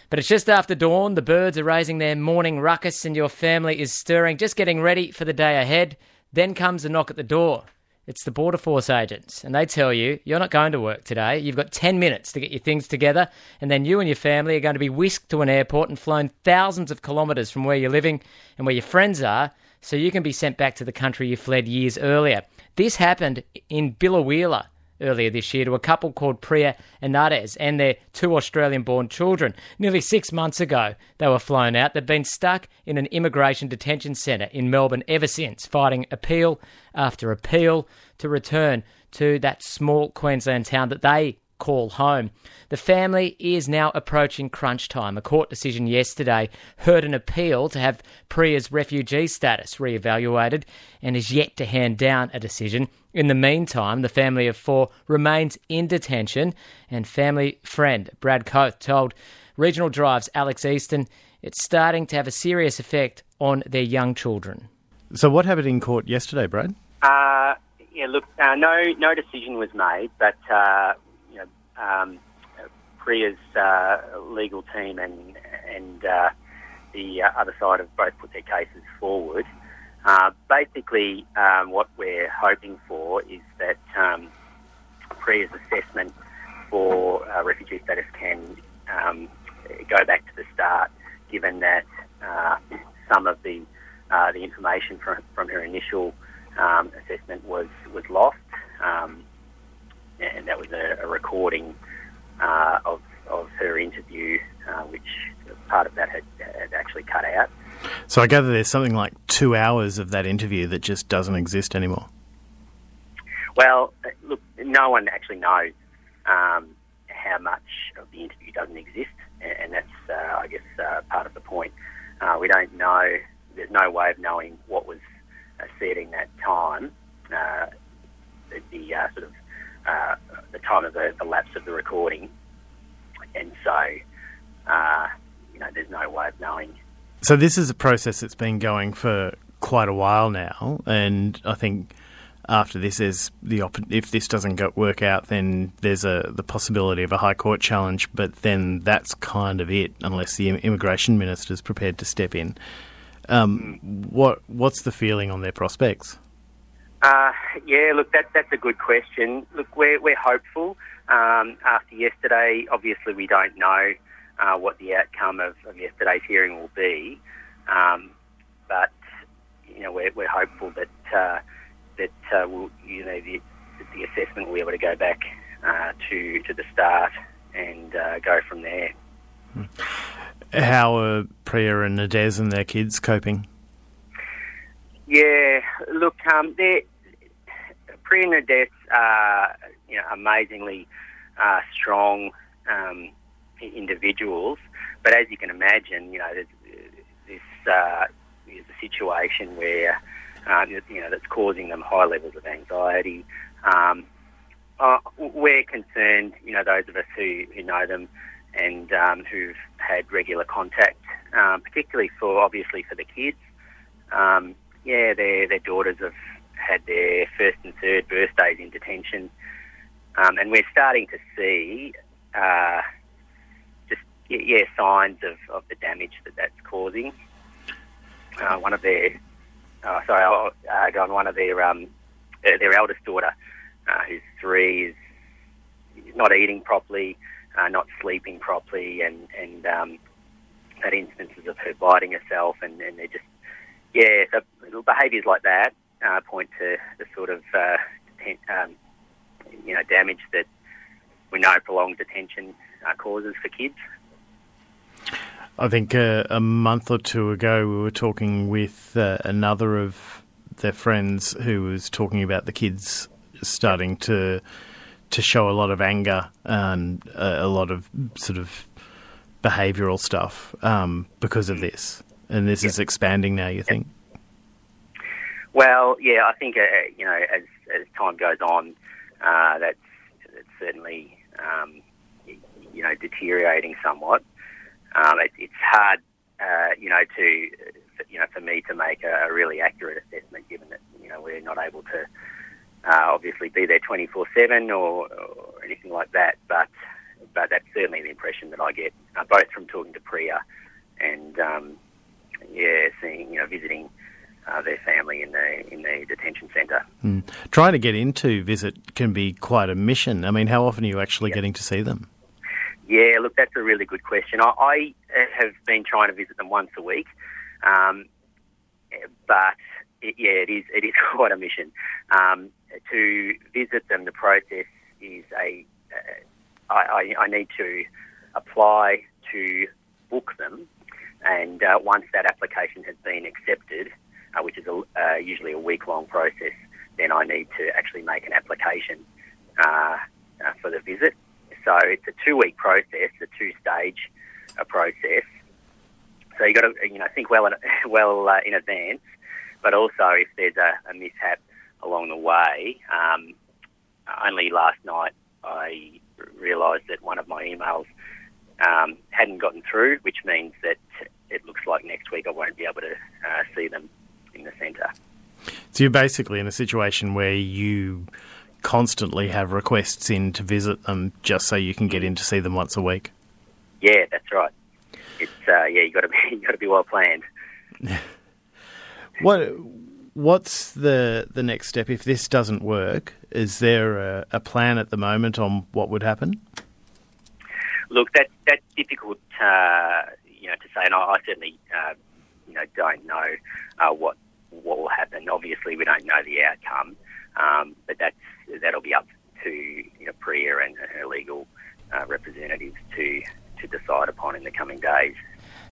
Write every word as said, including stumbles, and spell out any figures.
But it's just after dawn, the birds are raising their morning ruckus and your family is stirring, just getting ready for the day ahead. Then comes a knock at the door. It's the Border Force agents, and they tell you you're not going to work today. You've got ten minutes to get your things together, and then you and your family are going to be whisked to an airport and flown thousands of kilometres from where you're living and where your friends are, so you can be sent back to the country you fled years earlier. This happened in Biloela earlier this year to a couple called Priya and Nades and their two Australian-born children. Nearly six months ago, they were flown out. They've been stuck in an immigration detention centre in Melbourne ever since, fighting appeal after appeal to return to that small Queensland town that they call home. The family is now approaching crunch time. A court decision yesterday heard an appeal to have Priya's refugee status re-evaluated and is yet to hand down a decision. In the meantime, the family of four remains in detention, and family friend Brad Coath told Regional Drive's Alex Easton it's starting to have a serious effect on their young children. So what happened in court yesterday, Brad? Uh, yeah, look, uh, no no decision was made, but uh, you know, um, Priya's uh, legal team and, and uh, the uh, other side have both put their cases forward. Uh, basically, um, what we're hoping for is that um, Priya's assessment for uh, refugee status can um, go back to the start, given that uh, some of the uh, the information from from her initial um, assessment was was lost, um, and that was a, a recording uh, of of her interview, uh, which part of that had, had actually cut out. So I gather there's something like two hours of that interview that just doesn't exist anymore. Well, look, no one actually knows um, how much of the interview doesn't exist, and that's, uh, I guess, uh, part of the point. Uh, we don't know, there's no way of knowing what was uh, said in that time, uh, the, the uh, sort of, uh, the time of the, the lapse of the recording, and so, uh, you know, there's no way of knowing. So this is a process that's been going for quite a while now, and I think after this, there's the op- if this doesn't go- work out, then there's a the possibility of a High Court challenge. But then that's kind of it, unless the immigration minister is prepared to step in. Um, what what's the feeling on their prospects? Uh, yeah, look, that that's a good question. Look, we're we're hopeful. Um, after yesterday, obviously, we don't know Uh, what the outcome of, of yesterday's hearing will be, um, but you know we're, we're hopeful that uh, that uh, we'll, you know the, that the assessment will be able to go back uh, to to the start and uh, go from there. How are Priya and Nadez and their kids coping? Yeah, look, um, they're Priya and Nadez are you know amazingly uh, strong Um, individuals, but as you can imagine, you know, there's, this uh, is a situation where uh, you know that's causing them high levels of anxiety. Um, uh, we're concerned, you know, those of us who, who know them and um, who've had regular contact, um, particularly for obviously for the kids. Um, yeah, their their daughters have had their first and third birthdays in detention, um, and we're starting to see. Uh, Yeah, signs of, of the damage that that's causing. Uh, one of their, uh, sorry, I'll uh, go on. One of their um, their eldest daughter, uh, who's three, is not eating properly, uh, not sleeping properly, and and um, had instances of her biting herself, and, and they're just yeah, so little behaviours like that uh, point to the sort of uh, deten- um, you know damage that we know prolonged detention uh, causes for kids. I think uh, a month or two ago we were talking with uh, another of their friends who was talking about the kids starting to to show a lot of anger and uh, a lot of sort of behavioural stuff um, because of this. And this yeah. is expanding now, you think? Well, yeah, I think, uh, you know, as, as time goes on, uh, that's, that's certainly, um, you know, deteriorating somewhat. Um, it, it's hard, uh, you know, to, you know, for me to make a, a really accurate assessment, given that, you know, we're not able to uh, obviously be there twenty-four seven or, or anything like that. But, but that's certainly the impression that I get uh, both from talking to Priya and um, yeah, seeing you know visiting uh, their family in the in the detention centre. Mm. Trying to get into Visit can be quite a mission. I mean, how often are you actually yep. getting to see them? Yeah, look, that's a really good question. I, I have been trying to visit them once a week, um, but it, yeah, it is it is quite a mission. Um, to visit them, the process is a uh, I, I, I need to apply to book them, and uh, once that application has been accepted, uh, which is a, uh, usually a week-long process, then I need to actually make an application uh, uh, for the visit. So it's a two-week process, a two-stage uh, process. So you've got to you know think well in, well uh, in advance, but also if there's a, a mishap along the way. Um, only last night I realised that one of my emails um, hadn't gotten through, which means that it looks like next week I won't be able to uh, see them in the centre. So you're basically in a situation where you constantly have requests in to visit them just so you can get in to see them once a week. Yeah, that's right. It's uh, yeah, you got to be you got to be well planned. What what's the the next step if this doesn't work? Is there a, a plan at the moment on what would happen? Look, that that's difficult, uh, you know, to say, and I, I certainly, uh, you know, don't know uh, what what will happen. Obviously, we don't know the outcome, um, but that's that'll be up to you know Priya and her legal uh, representatives to to decide upon in the coming days.